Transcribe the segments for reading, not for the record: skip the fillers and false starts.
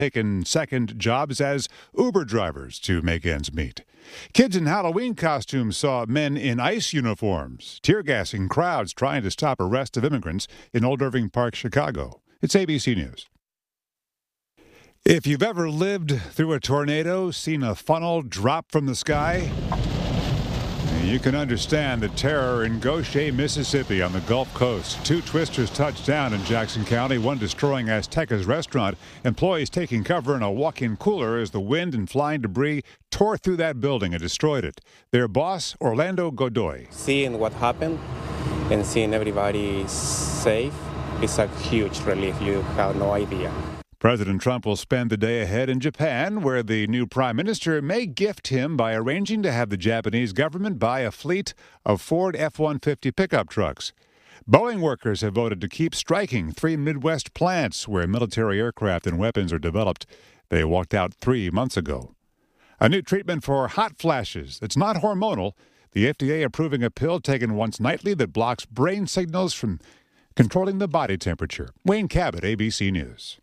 taken second jobs as Uber drivers to make ends meet. Kids in Halloween costumes saw men in ICE uniforms, tear gassing crowds trying to stop arrest of immigrants in Old Irving Park, Chicago. It's ABC News. If you've ever lived through a tornado, seen a funnel drop from the sky, you can understand the terror in Goshen, Mississippi on the Gulf Coast. 2 twisters touched down in Jackson County, one destroying Azteca's restaurant. Employees taking cover in a walk-in cooler as the wind and flying debris tore through that building and destroyed it. Their boss, Orlando Godoy. Seeing what happened and seeing everybody safe is a huge relief. You have no idea. President Trump will spend the day ahead in Japan, where the new prime minister may gift him by arranging to have the Japanese government buy a fleet of Ford F-150 pickup trucks. Boeing workers have voted to keep striking 3 Midwest plants where military aircraft and weapons are developed. They walked out 3 months ago. A new treatment for hot flashes. It's not hormonal. The FDA approving a pill taken once nightly that blocks brain signals from controlling the body temperature. Wayne Cabot, ABC News.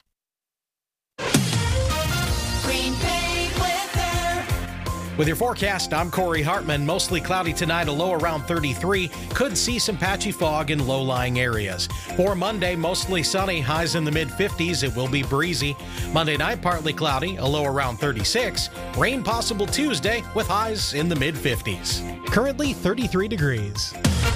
With your forecast, I'm Corey Hartman. Mostly cloudy tonight, a low around 33. Could see some patchy fog in low-lying areas. For Monday, mostly sunny, highs in the mid-50s. It will be breezy. Monday night, partly cloudy, a low around 36. Rain possible Tuesday with highs in the mid-50s. Currently 33 degrees.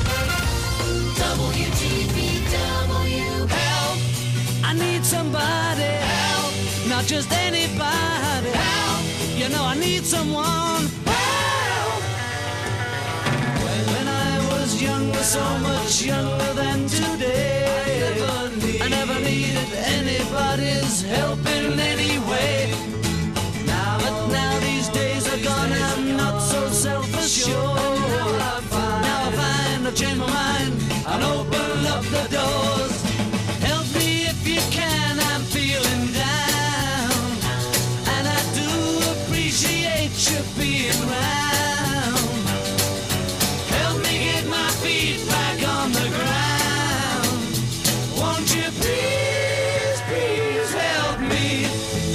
WTVW. Help! I need somebody. Help! Not just anybody. Help! You know I need someone. Help! When I was younger, so much younger than today, I never needed anybody's help in any way. But now these days are gone, I'm not so self-assured. Now I find I've changed my mind and open up the doors. Help me if you can, I'm feeling down, and I do appreciate you being around. Help me get my feet back on the ground. Won't you please, please help me?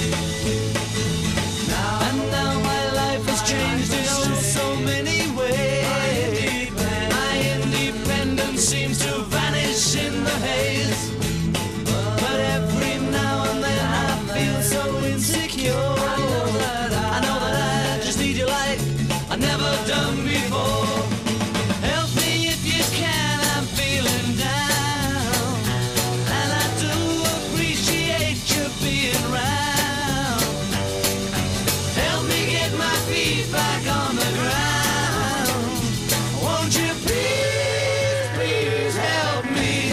And now my life has changed in so many ways. My independence seems to vanish in the haze. But every now and then I feel so insecure. I know that I just need you like I've never done before. Help me if you can, I'm feeling down, and I do appreciate you being around. Help me get my feet back on the ground. Won't you please, please help me?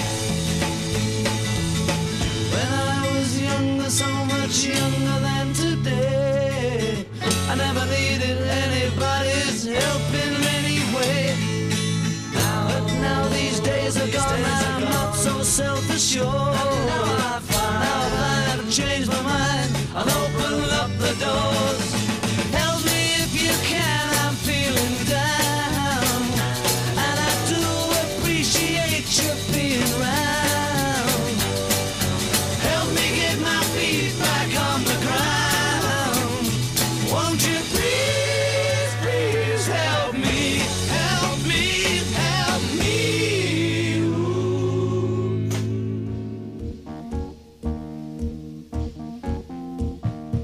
When I was younger, so much younger than today, I never needed anybody's help in any way. But now these days are gone, I'm not so self-assured. Now I find I've changed my mind and open up the doors. Help me if you can, I'm feeling down, and I do appreciate you being around. Help me get my feet back on the ground. Won't you please, please help me? Help me, help me. Ooh.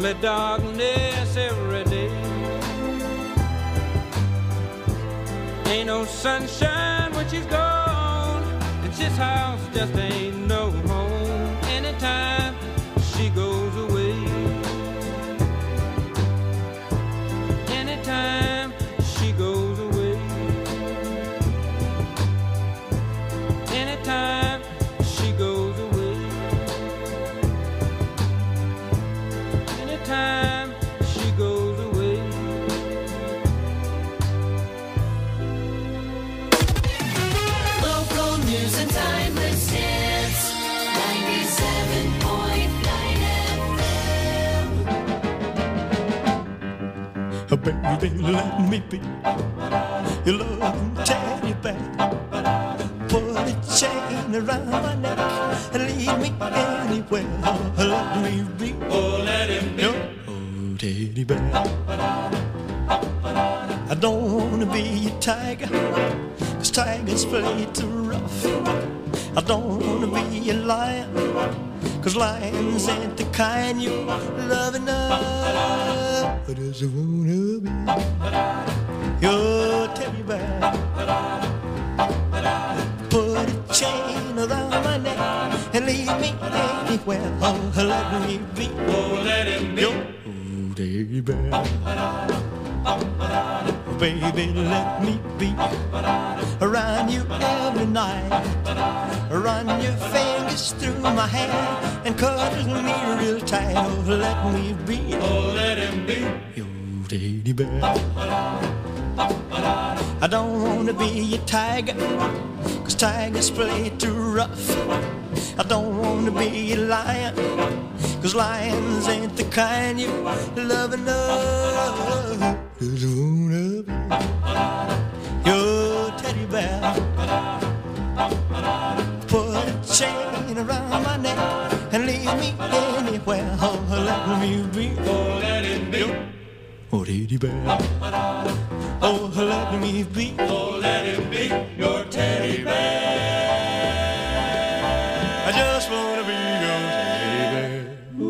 only darkness every day. Ain't no sunshine when she's gone, and this house just ain't no home anytime she goes away. Anytime she goes away. Anytime she goes away. Anytime she goes away. Local news and timeless hits. 97.9 FM. Baby, let me be your loving teddy bear. Put a chain around my neck and lead me anywhere. Let me be, Oh, let him be. your teddy bear. I don't wanna be a tiger, 'cause tigers play too rough. I don't wanna be a lion, 'cause lions ain't the kind you love enough. I just wanna be your teddy bear. Put a chain around my neck and lead me anywhere. Oh, let me be, Oh, let him be. your teddy bear. Baby, let me be around you every night. Run your fingers through my hair and cuddle me real tight. Oh, let me be, Oh, let him be. your teddy bear. I don't wanna be a tiger, 'cause tigers play too rough. I don't wanna be a lion, 'cause lions ain't the kind you love enough. Just wanna be your teddy bear. Put a chain around my neck and lead me anywhere. Oh, let me be, Oh, let him be. your teddy bear. Oh, let me be, Oh, let him be your teddy bear. I just wanna be your teddy bear.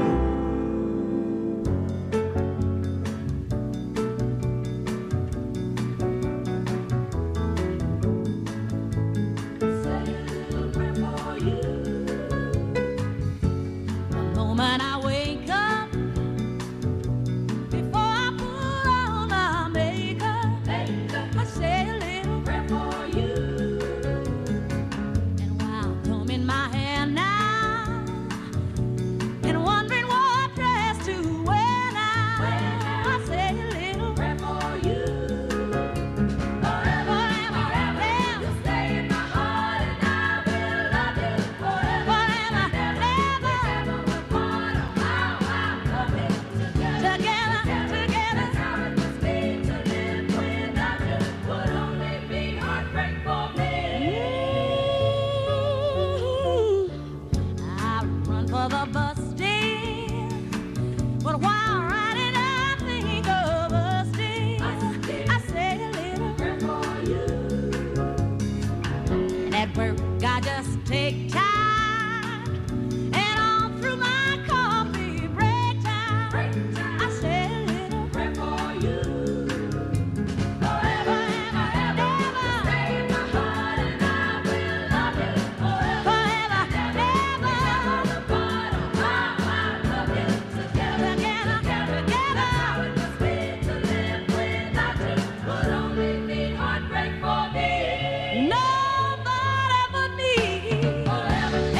The moment I wake up, before I put on my makeup, I say a little prayer for you. And while combing my hair now, and wondering what dress to wear now, I say a little prayer for you. Forever, forever, you stay in my heart, and I will love you forever, ever, ever. Together, together. That's how it must be to live without you. Would only be heartbreak for me. I run for the bus stand, but while riding I think of us still. I say a little prayer for you. And at work I just take time, and all through my coffee break time, I say a little prayer for you. Forever, ever, ever, stay in my heart, and I will love you forever, ever. The bottom, I love you together, together. That's how it must be to live without you. Would only be heartbreak for me. Nobody but me. Forever,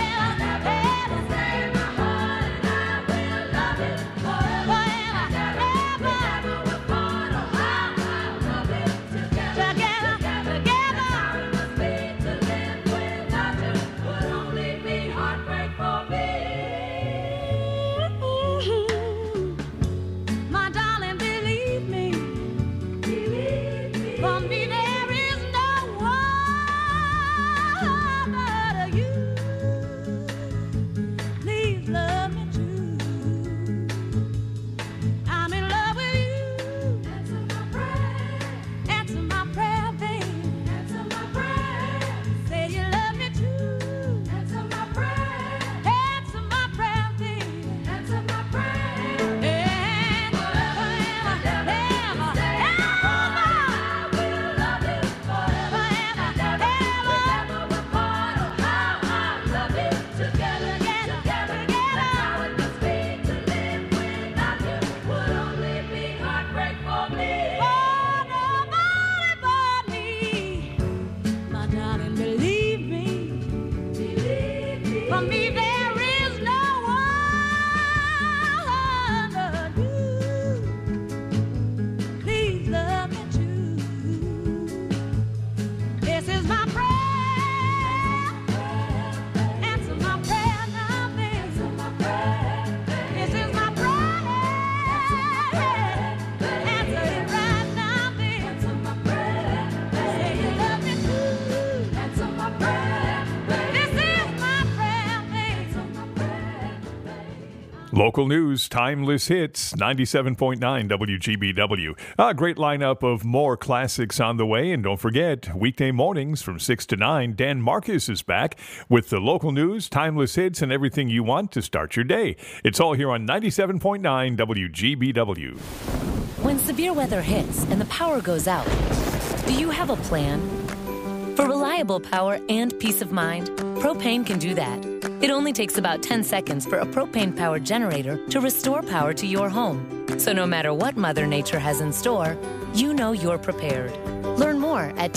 Local news, timeless hits, 97.9 WGBW. A great lineup of more classics on the way. And don't forget, weekday mornings from 6 to 9, Dan Marcus is back with the local news, timeless hits, and everything you want to start your day. It's all here on 97.9 WGBW. When severe weather hits and the power goes out, do you have a plan? For reliable power and peace of mind, Propane can do that. It only takes about 10 seconds for a propane-powered generator to restore power to your home. So no matter what Mother Nature has in store, you know you're prepared. Learn more at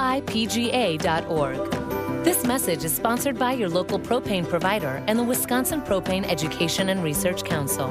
WIPGA.org. This message is sponsored by your local propane provider and the Wisconsin Propane Education and Research Council.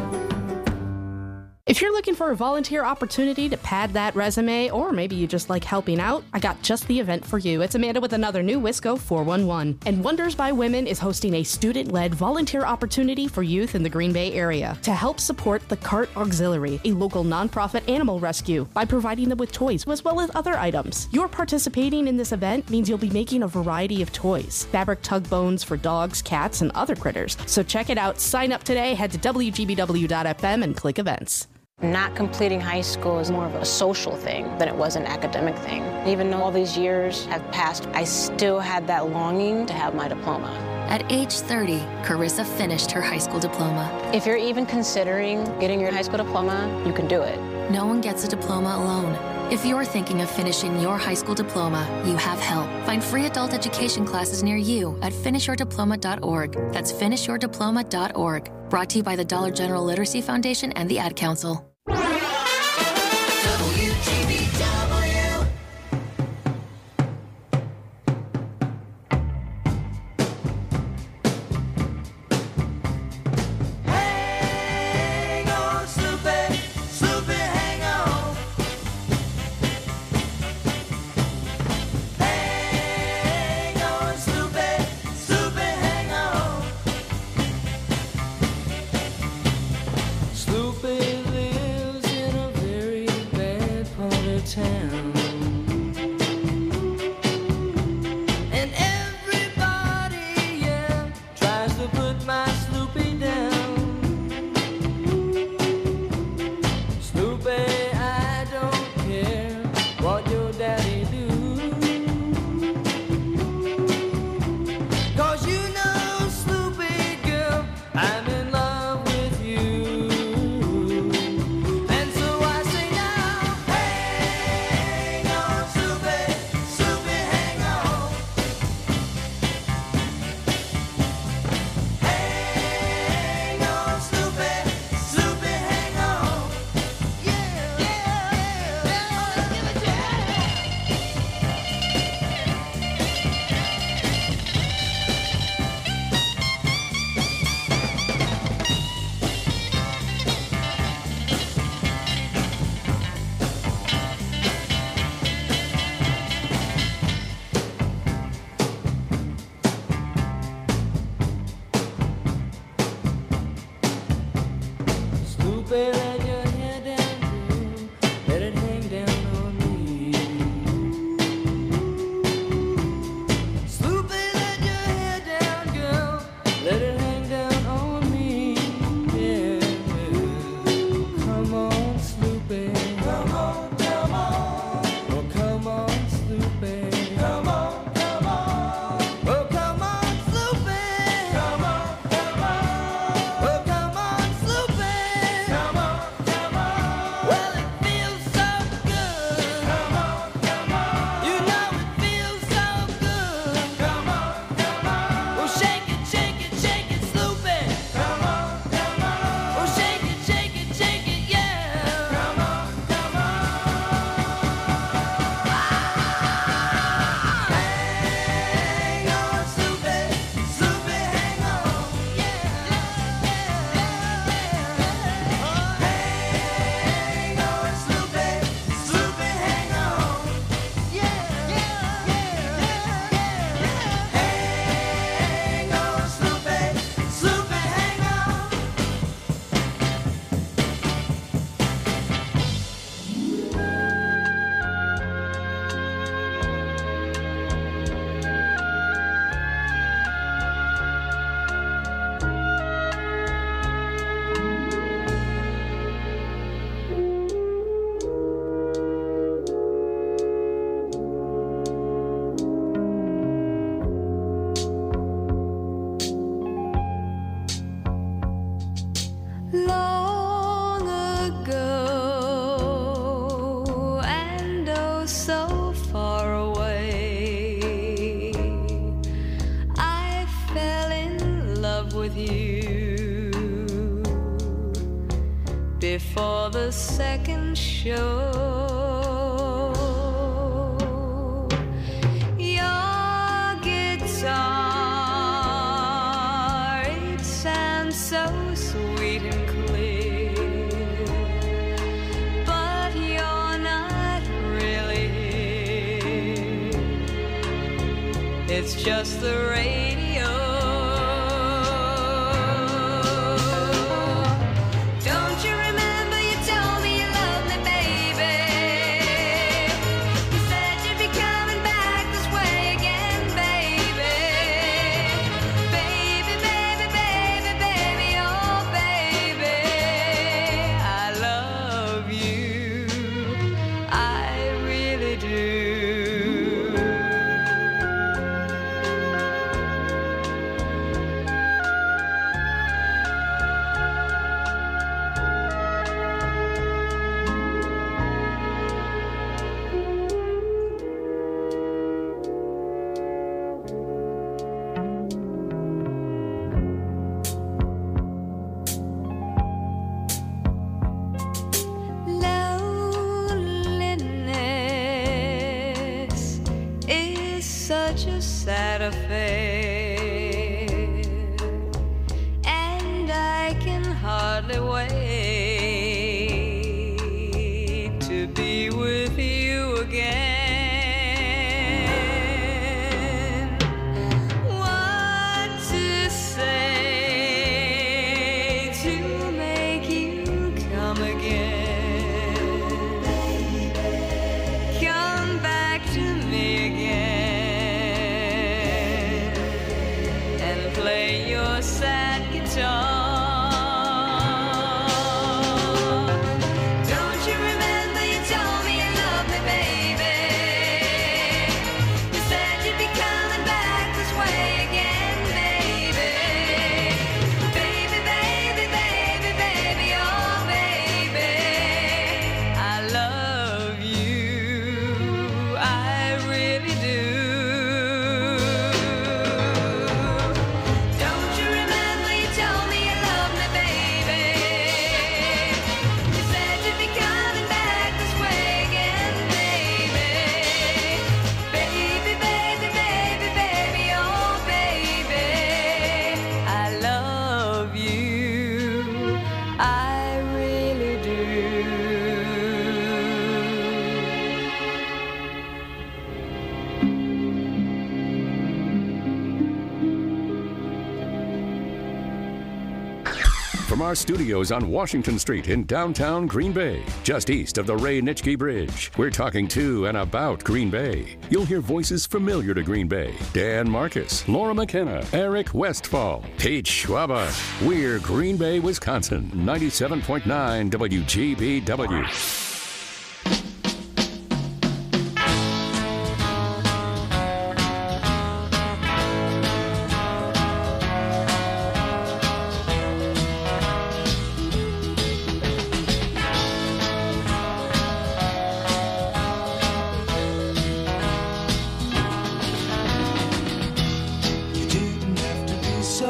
If you're looking for a volunteer opportunity to pad that resume, or maybe you just like helping out, I got just the event for you. It's Amanda with another new Wisco 411. And Wonders by Women is hosting a student-led volunteer opportunity for youth in the Green Bay area to help support the Cart Auxiliary, a local nonprofit animal rescue, by providing them with toys as well as other items. Your participating in this event means you'll be making a variety of toys, fabric tug bones for dogs, cats, and other critters. So check it out. Sign up today. Head to WGBW.fm and click events. Not completing high school is more of a social thing than it was an academic thing. Even though all these years have passed, I still had that longing to have my diploma. At age 30, Carissa finished her high school diploma. If you're even considering getting your high school diploma, you can do it. No one gets a diploma alone. If you're thinking of finishing your high school diploma, you have help. Find free adult education classes near you at finishyourdiploma.org. That's finishyourdiploma.org. Brought to you by the Dollar General Literacy Foundation and the Ad Council. Hang on, Snoopy, Snoopy, hang on. Hang on, Snoopy, Snoopy, hang on. Snoopy lives with you before the second show. Your guitar, it sounds so sweet and clear, but you're not really here. It's just the radio. Don't you remember you told me you loved me, baby? You said you'd be coming back this way again, baby. Baby, baby, baby, baby, oh baby, I love you, I really do. Loneliness is such a sad affair, and I can hardly wait to be with you again. What to say to make you come again? Come back to me again and play your sad guitar. Don't you remember you told me you loved me, baby? You said you'd be coming back this way again, baby. Baby, baby, baby, baby, oh baby, I love you, I really do. Don't you remember you told me you loved me, baby? You said you'd be coming back this way again, baby. Baby, baby, baby, baby, oh baby, I love you, I really do. From our studios on Washington Street in downtown Green Bay, just east of the Ray Nitschke Bridge, we're talking to and about Green Bay. You'll hear voices familiar to Green Bay. Dan Marcus, Laura McKenna, Eric Westfall, Pete Schwaba. We're Green Bay, Wisconsin, 97.9 WGBW. You didn't have to be so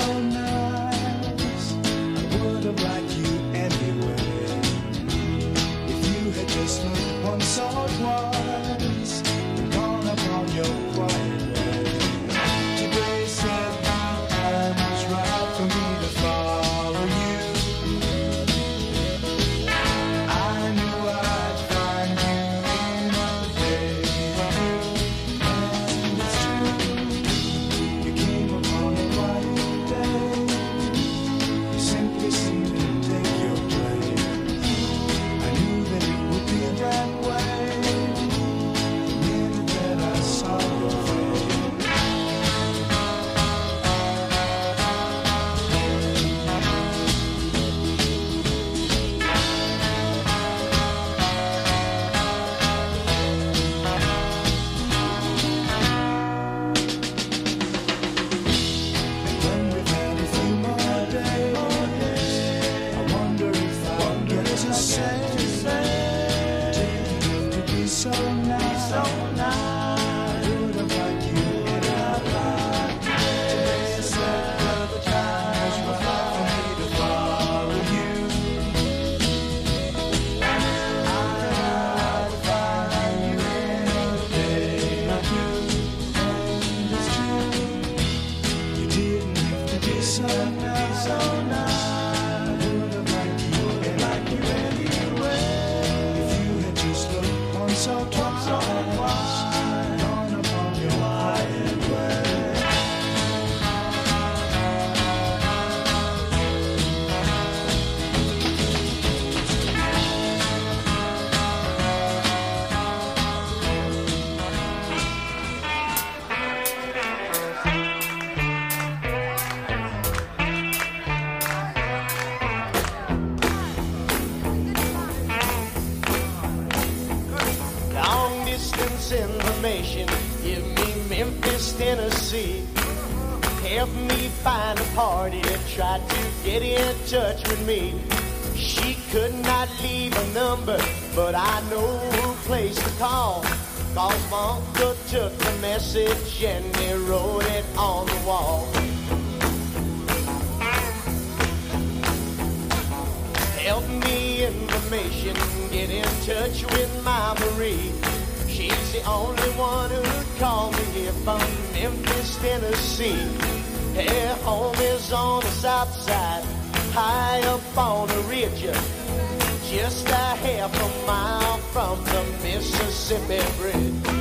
nice. I would have liked you anyway. If you Tennessee. Helped me find a party and tried to get in touch with me. She could not leave a number, but I know who place to call. Cause my uncle took the message and he wrote it on the wall. Help me information, get in touch with my Marie. She's the only one who'd call me here from Memphis, Tennessee. Her home is on the south side, high up on a ridge, just a half a mile from the Mississippi Bridge.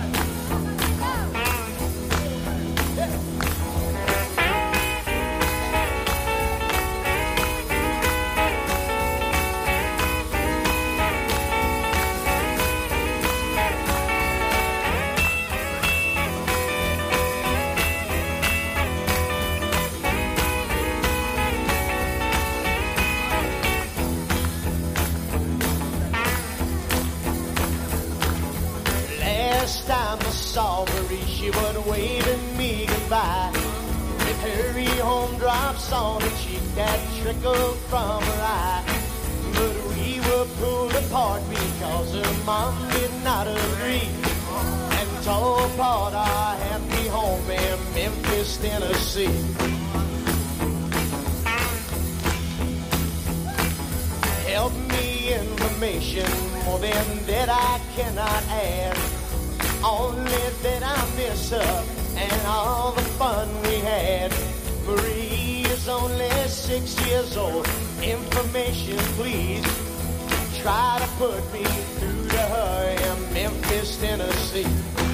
Last time I saw Marie, she was waving me goodbye. With her home drops on her cheek that trickled from her eye. But we were pulled apart because her mom did not agree and tore apart our happy home in Memphis, Tennessee. Help me information, more than that I cannot add. Only that I miss her and all the fun we had. Marie is only 6 years old. Information, please. Try to put me through to her in Memphis, Tennessee.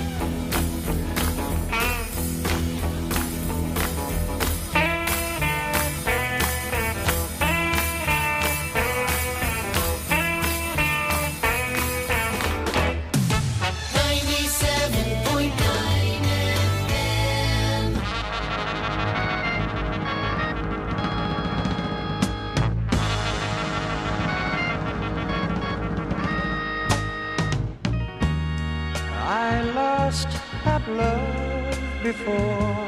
I lost that love before.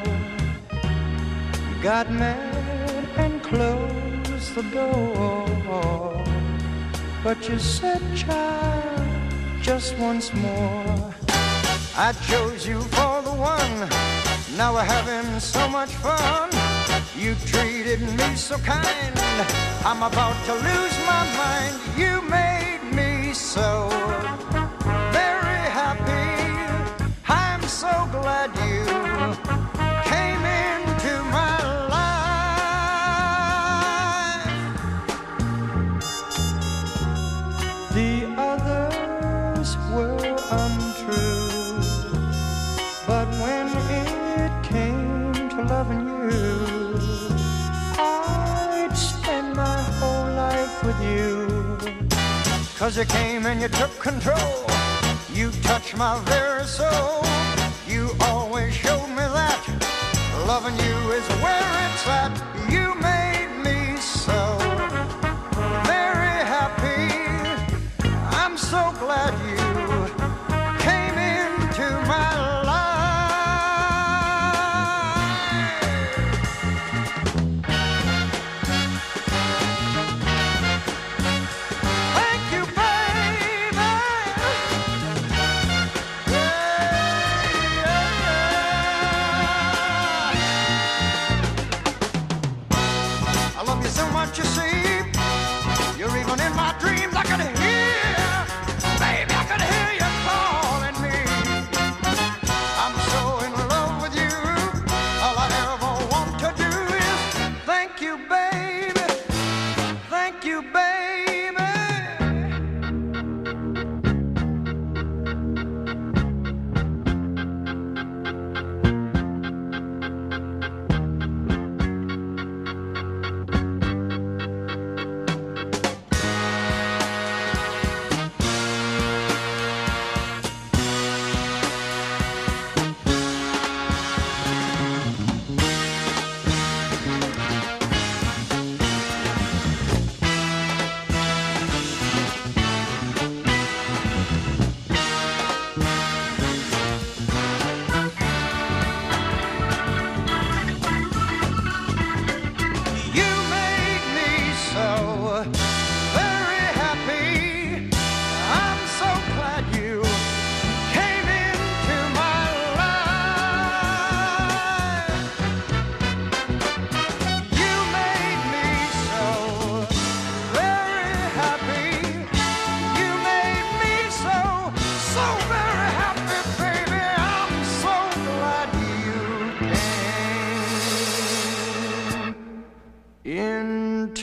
Got mad and closed the door. But you said, child, just once more. I chose you for the one. Now we're having so much fun. You treated me so kind. I'm about to lose my mind. You made me so very happy. I'm so glad you came into my life. The others were untrue, but when it came to loving you, I'd spend my whole life with you. 'Cause you came and you took control. You touched my very soul. You always showed me that loving you is where it's at. You made me so very happy. I'm so glad you came into my life. Thank you, baby.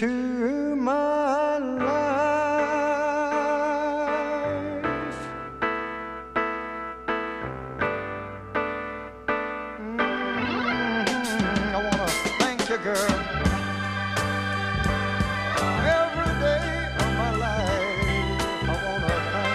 into my life. I wanna thank you, girl, every day of my life. I wanna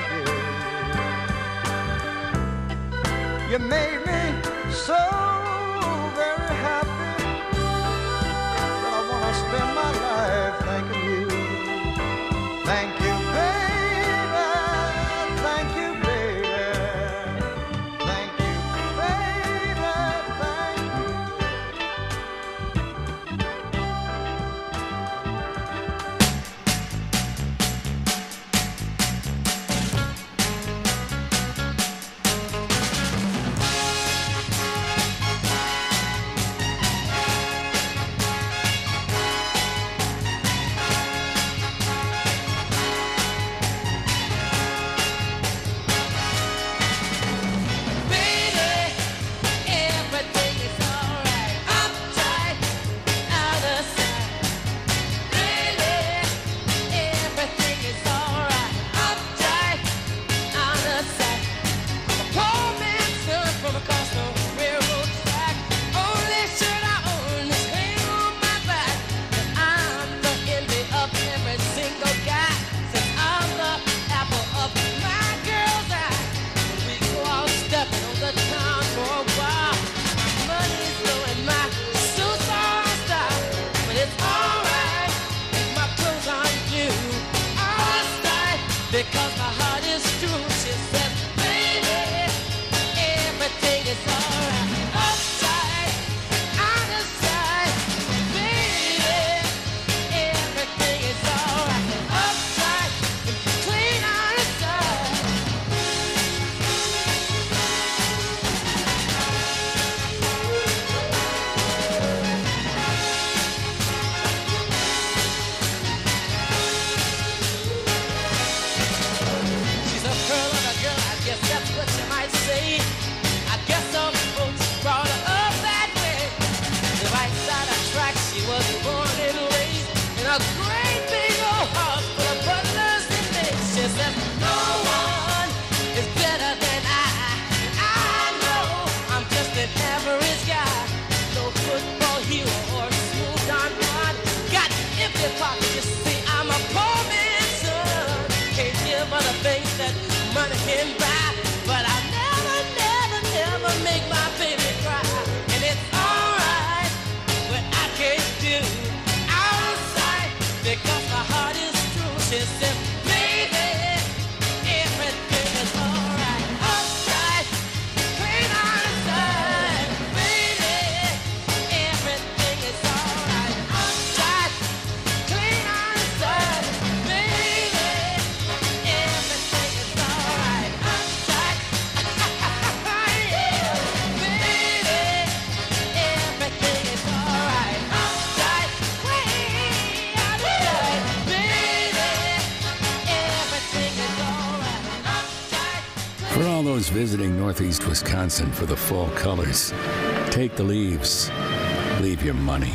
thank you. You made me so very happy that I wanna spend my life thanking you. Thank you, baby. Thank you, baby. Thank you, baby. Thank you. Because my heart is true, she said, baby, everything is alright. Upside, out of sight, baby, everything is alright. Upside, clean out of sight. She's a pearl of a girl, I guess that's what you might say. I guess some folks brought her up that way. The right side of tracks, she was born and raised in a great big old house full of butlers and maids. She said, no one is better than I. I know I'm just an average guy. No football hero or smooth Don Juan. Got empty pockets, you see, I'm a poor man's son. Can't give other things that money can buy, but I never make my baby cry. And it's alright what I can't do outside because my heart is true. She said, baby, everything is alright. Outside, clean outside, baby, everything is alright. Outside, clean outside, baby, everything is alright. Outside, yeah, baby, everything is alright. Outside, way outside, baby, everything is alright. Outside. For all those visiting Northeast Wisconsin for the fall colors, take the leaves. Leave your money.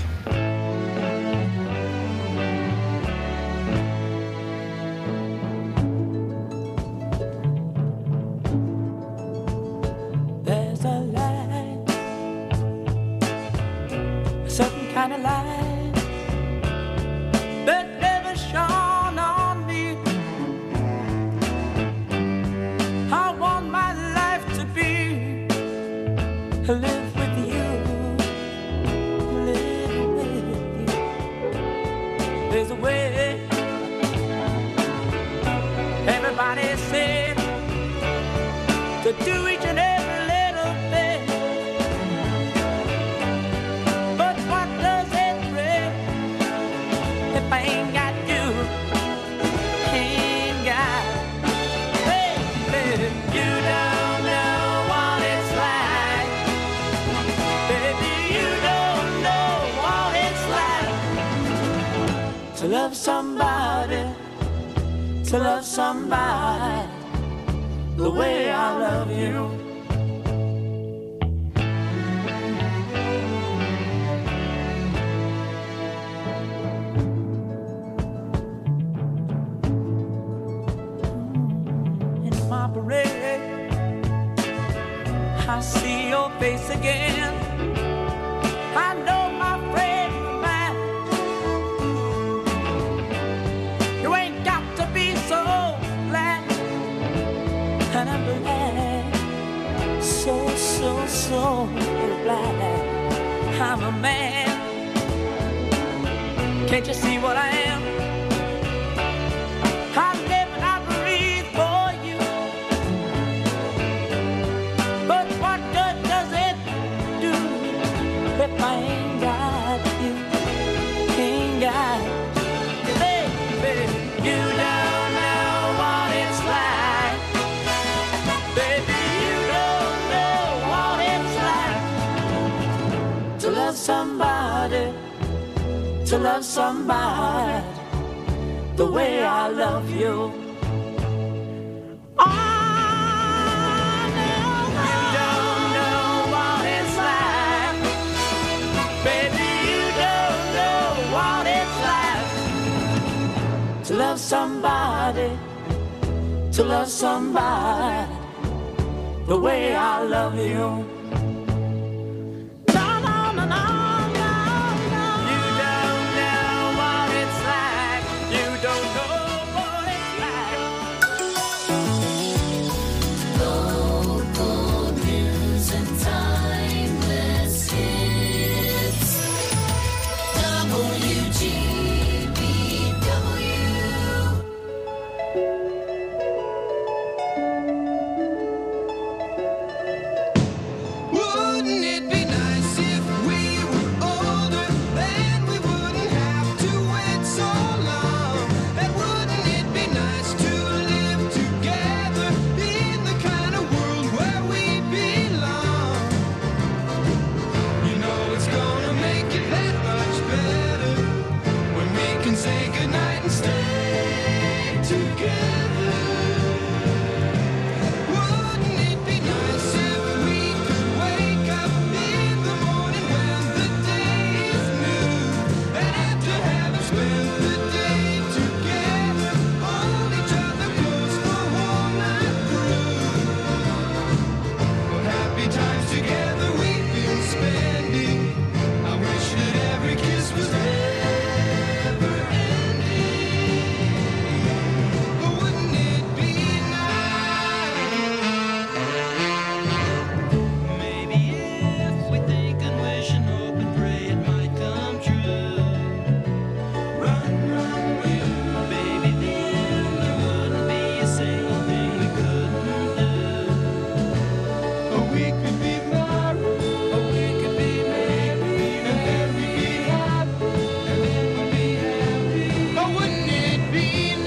There's a light, a certain kind of light that never shone on me. I want my life to be live with you, live with you. There's a way. Everybody said to do each and every little thing. But what does it bring if I ain't got you? Ain't got, baby, you don't know what it's like. Baby, you don't know what it's like to love somebody, to love somebody the way I love you. again. I know my friend of mine, you ain't got to be so glad, and I'm glad, so glad I'm a man. Can't you see what I am? I live and I breathe for you. But what good does it do if I ain't got you? Ain't got you, baby. You don't know what it's like. Baby, you don't know what it's like to love somebody. To love somebody the way I love you. Oh, no, you don't know what it's like. Baby, you don't know what it's like to love somebody the way I love you. Wouldn't it be nice if we were older, then we wouldn't have to wait so long? And wouldn't it be nice to live together in the kind of world where we belong? You know it's gonna make it that much better when we can say goodnight and stay together. Wouldn't it be nice if we could wake up in the morning when the day is new, and after having spent the day together, hold each other close the whole night through? What happy times together we've been spending. I wish that every kiss was never ending. But wouldn't it be maybe if we think and wish and hope and pray it might come true? Run, with baby, then there wouldn't be a single thing we couldn't do. Or we could be married, or we could be married, and then we'd be happy, and then we'd be happy. But wouldn't it be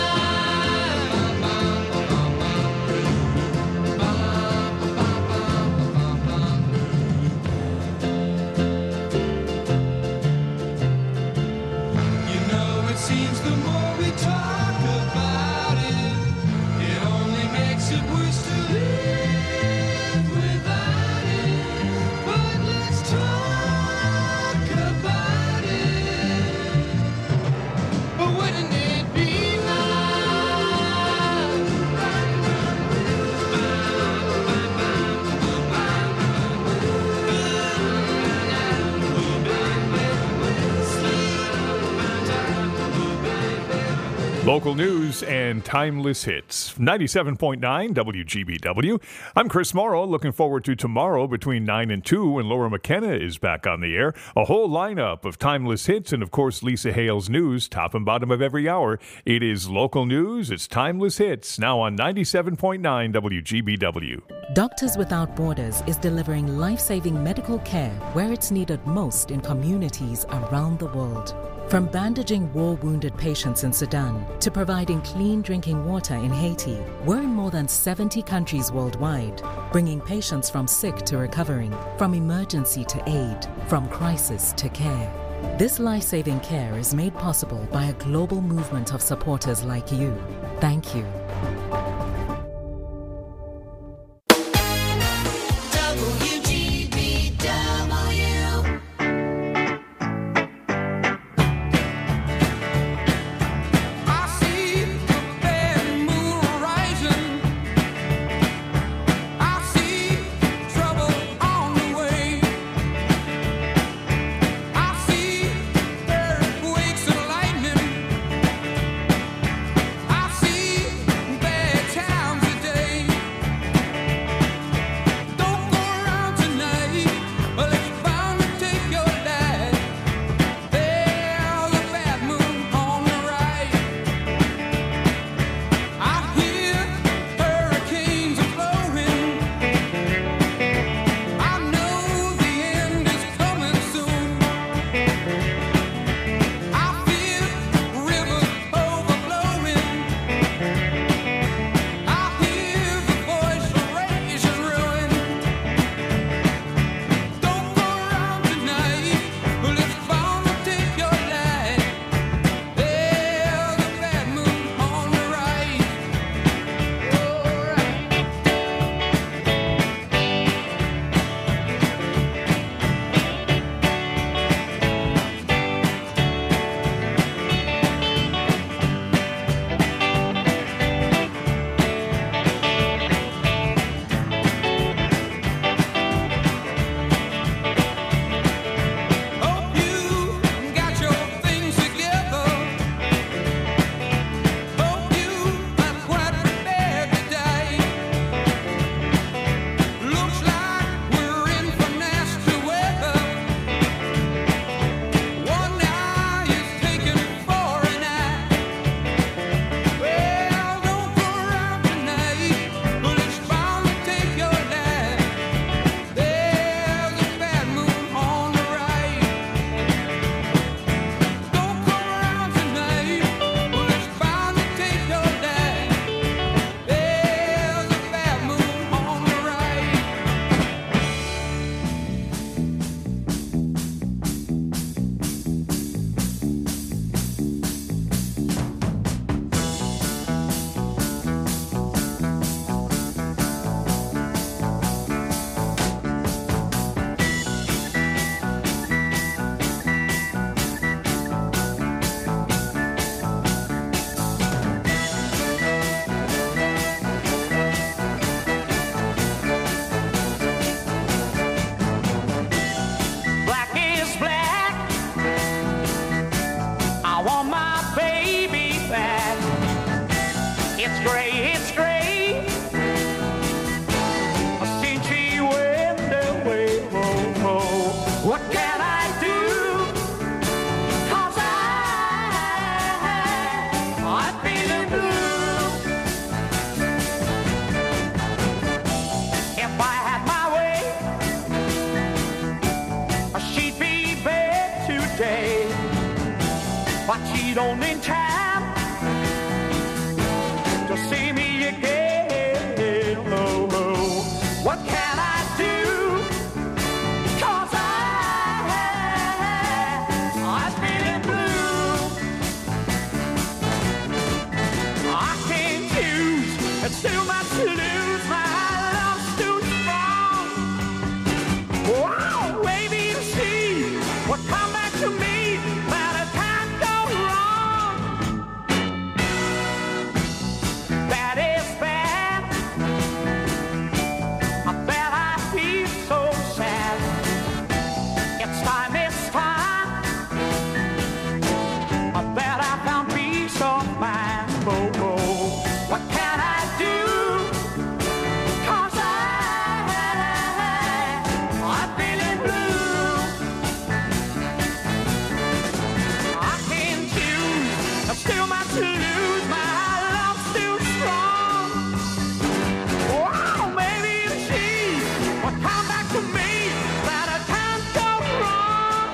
You know, it seems the more we talk about it, it only makes it worse to live without it. But let's talk about it. But wouldn't it be Local news and timeless hits. 97.9 WGBW. I'm Chris Morrow. Looking forward to tomorrow between 9 and 2 when Laura McKenna is back on the air. A whole lineup of timeless hits and, of course, Lisa Hale's news, top and bottom of every hour. It is local news. It's timeless hits. Now on 97.9 WGBW. Doctors Without Borders is delivering life-saving medical care where it's needed most in communities around the world. From bandaging war-wounded patients in Sudan to providing clean drinking water in Haiti, we're in more than 70 countries worldwide, bringing patients from sick to recovering, from emergency to aid, from crisis to care. This life-saving care is made possible by a global movement of supporters like you. Thank you. Trouble on the way. I cheat on in time to see me again. Oh, oh. What can I do? 'Cause I'm feeling blue. I can't choose, it's too much to lose. My love's too strong. Wow, baby, you see what come back to me by the time go wrong. That is bad. I bet I feel so sad. It's time. I bet I found peace of mind. Oh, oh. What can I do? 'Cause I'm feeling blue. I can't choose. There's still much to lose. My love's too strong. Wow, maybe you see what come back to me that I can't go wrong.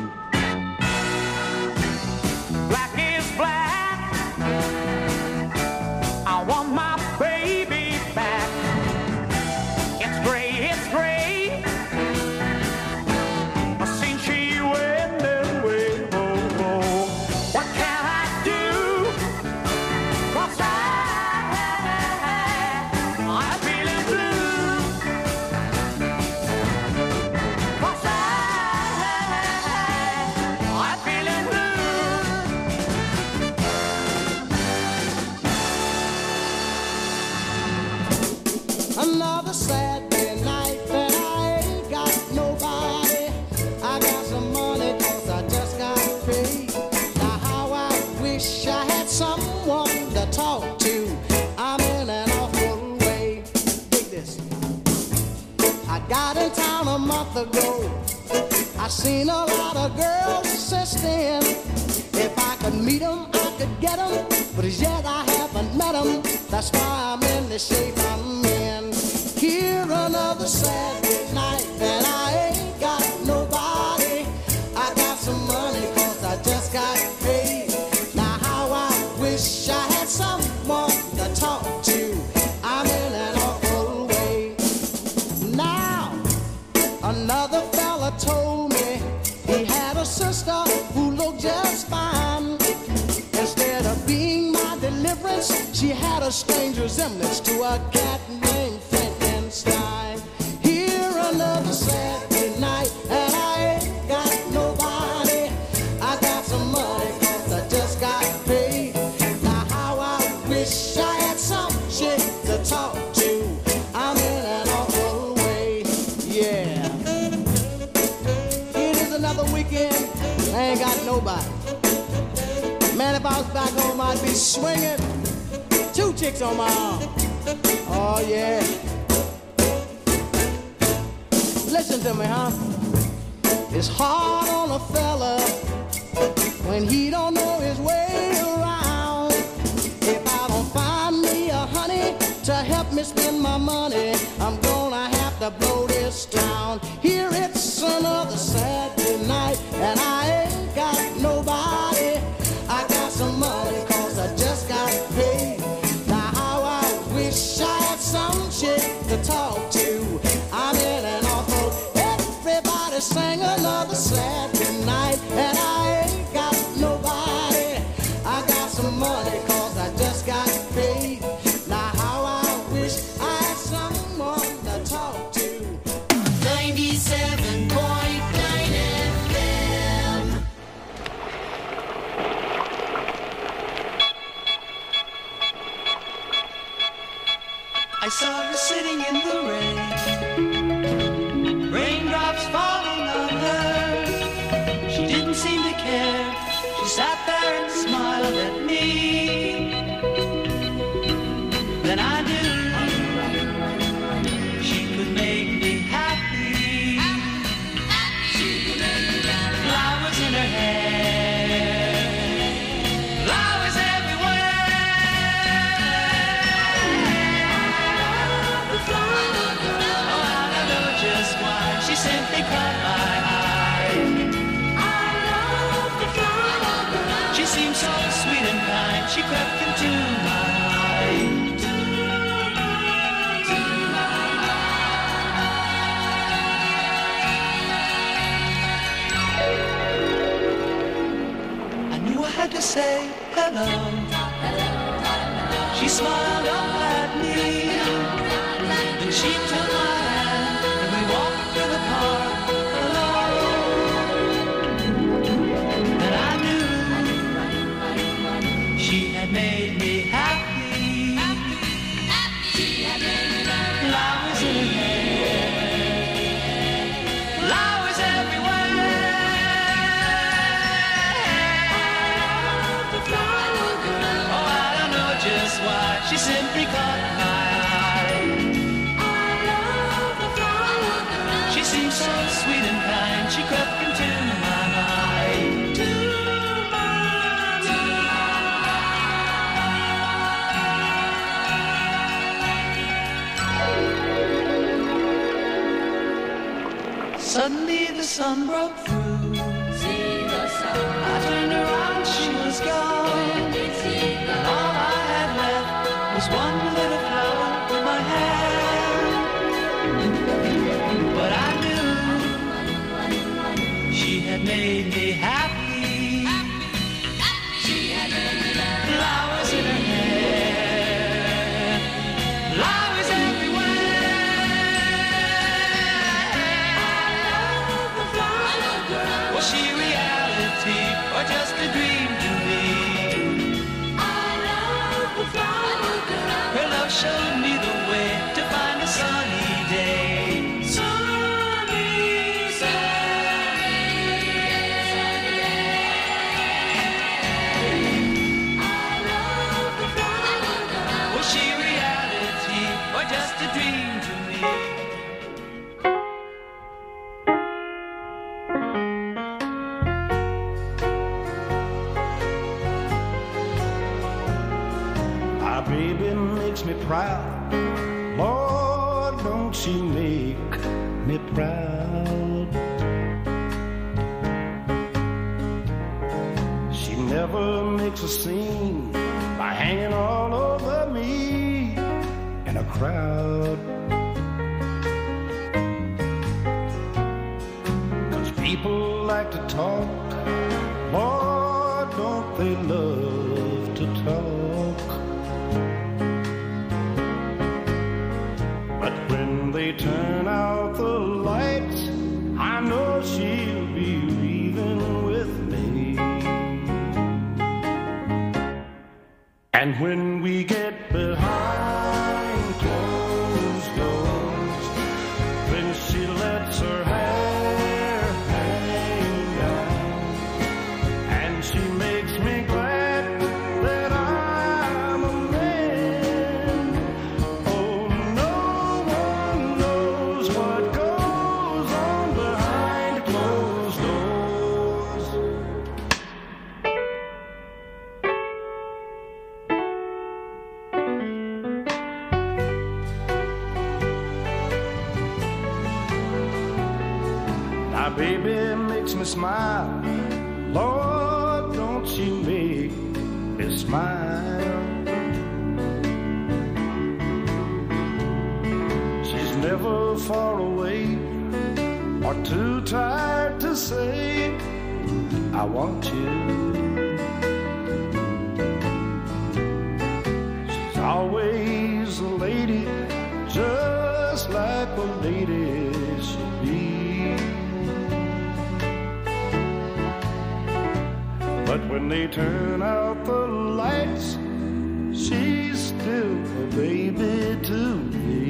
Black is black. I want my baby back. It's gray, it's gray. Since she went away, oh, oh. What can I do? 'Cause I'm feeling blue. 'Cause I'm feeling blue. Another Saturday night that I ain't got nobody. I got some money 'cause I just got paid. Now how I wish I had someone to talk to. I'm in an awful way. Dig this. I got in town a month ago. I seen a lot of girls since then. If I could meet 'em, I could get 'em. But as yet I haven't met 'em. That's why I'm in the shape I'm in. Here another Saturday night and I ain't got nobody. I got some money 'cause I just got paid. Now how I wish I had someone to talk to. I'm in an awful way. Now another fella told me he had a sister who looked just fine. Instead of being my deliverance, she had a strange resemblance to a cat named Frankenstein. Here another Saturday night and I ain't got nobody. I got some money 'cause I just got paid. Now how I wish I had some chick to talk to. I'm in an awful way, yeah. It is another weekend, I ain't got nobody. Man, if I was back home, I'd be swinging. 2 chicks on my arm. Oh, yeah. Listen to me, huh? It's hard on a fella when he don't know his way around. If I don't find me a honey to help me spend my money, I'm gonna have to blow this town. Here it's another Saturday night and I ain't got nobody. I got some money 'cause I just got paid. Now how I wish I had some chick to talk to. I'm in an awful. Everybody sing another Saturday night and I ain't got nobody. I got some money 'cause I just got paid. Now how I wish I had someone to talk to. 97.9 FM. I saw her sitting in the rain, raindrops falling on her. She didn't seem to care. She sat there and smiled at me. Then I knew she could make me happy. Flowers in her hair, flowers everywhere. Oh, I know just why. She simply caught my eye. I love the flower. to say hello. She smiled up at me, and she took my hand, and we walked through the park alone. And I knew she had made me happy. Flowers in her hair, flowers everywhere. Oh, I don't know just why, she simply caught my eye. She seemed so sweet and kind, she crept into my mind. Suddenly the sun broke through. I turned around, she was gone. And all I had left was one little flower in my hand. But I knew she had made me happy. Flowers in her hair, flowers everywhere. Was she reality or just a dream to me? Her love showed me the way to find a sunny day. Was she reality or just a dream to me? My baby makes me proud. Lord, don't she make me proud. She never makes a scene by hanging all over me in a crowd. 'Cause people like to talk. Lord, don't they love to talk. But when they turn out the lights, I know she'll be leaving with me. And when we get behind closed doors, then she lets her hair hang down, and she makes me glad that I'm a man. Oh, no one knows what goes on behind closed doors. My baby makes me smile. Lord, don't she make me smile. She's never far away or too tired to say, I want you. She's always a lady, just like a lady should be. But when they turn out the lights, she's still a baby to me.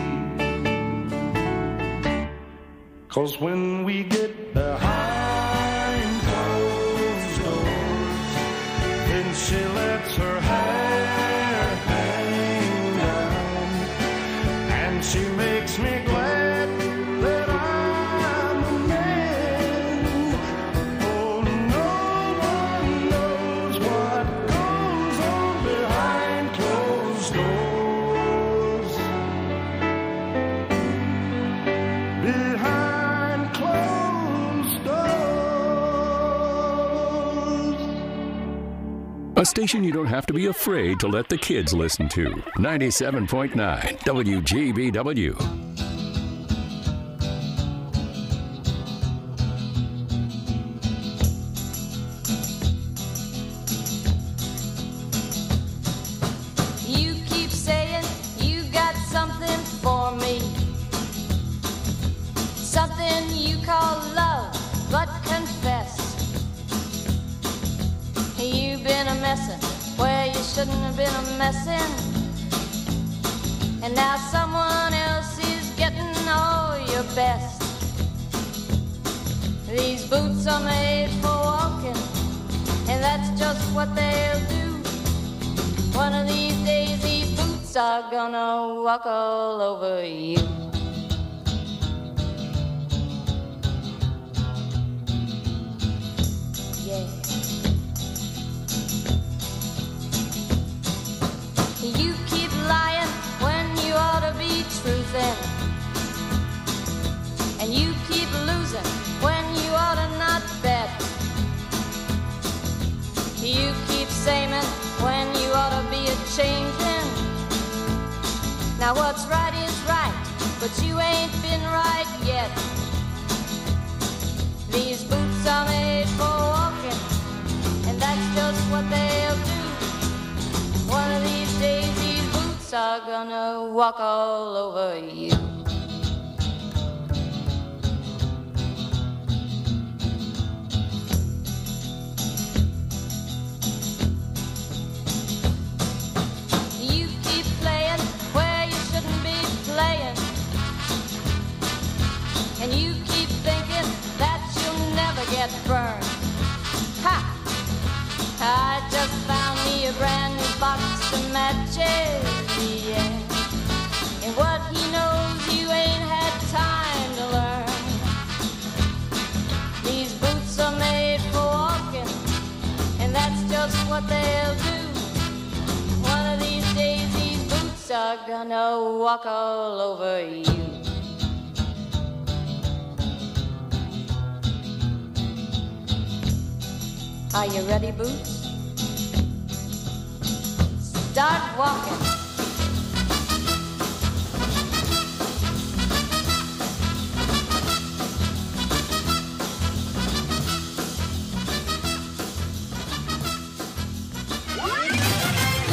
'Cause when we get behind closed doors, then she lets her hair hang down, and she makes me glad that I'm a man. Oh, no one knows what goes on behind closed doors. Behind closed doors. A station you don't have to be afraid to let the kids listen to. 97.9 WGBW. messing where you shouldn't have been a messing. And now someone else is getting all your best. These boots are made for walking, and that's just what they'll do. One of these days these boots are gonna walk all over you. Yeah. You keep lying when you ought to be truthing, and you keep losing when you ought to not bet. You keep saying when you ought to be a-changing. Now what's right is right, but you ain't been right yet. These boots are made for walking, and that's just what they'll do. One of these days these boots are gonna walk all over you. You keep playing where you shouldn't be playing, and you keep thinking that you'll never get burned. Ha! I just found me a brand new box of matches, yeah. And what he knows you ain't had time to learn. These boots are made for walking, and that's just what they'll do. One of these days these boots are gonna walk all over you. Are you ready, Boots? Start walking.